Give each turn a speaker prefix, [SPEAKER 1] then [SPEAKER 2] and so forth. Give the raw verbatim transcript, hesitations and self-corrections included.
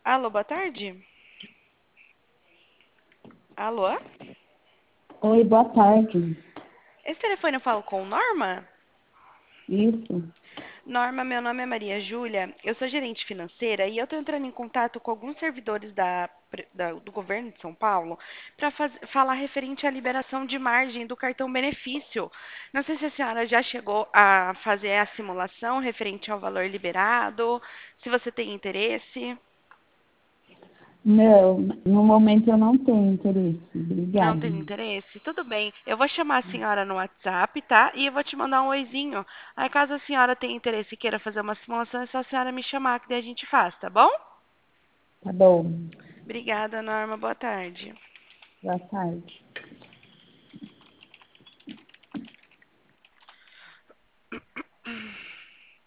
[SPEAKER 1] Alô, boa tarde. Alô?
[SPEAKER 2] Oi, boa tarde.
[SPEAKER 1] Esse telefone eu falo com Norma?
[SPEAKER 2] Isso,
[SPEAKER 1] Norma, meu nome é Maria Júlia, eu sou gerente financeira e eu estou entrando em contato com alguns servidores da, pre- da- do governo de São Paulo para falar referente à liberação de margem do cartão benefício. Não sei se a senhora já chegou a fazer a simulação referente ao valor liberado, se você tem interesse.
[SPEAKER 2] não, no momento eu não tenho interesse.
[SPEAKER 1] Não
[SPEAKER 2] Obrigada.
[SPEAKER 1] tem interesse? Tudo bem. Eu vou chamar a senhora no WhatsApp, tá? E eu vou te mandar um oizinho. Aí, caso a senhora tenha interesse e queira fazer uma simulação, é só a senhora me chamar que daí a gente faz, tá bom?
[SPEAKER 2] Tá bom,
[SPEAKER 1] Obrigada, Norma. Boa tarde.
[SPEAKER 2] boa tarde.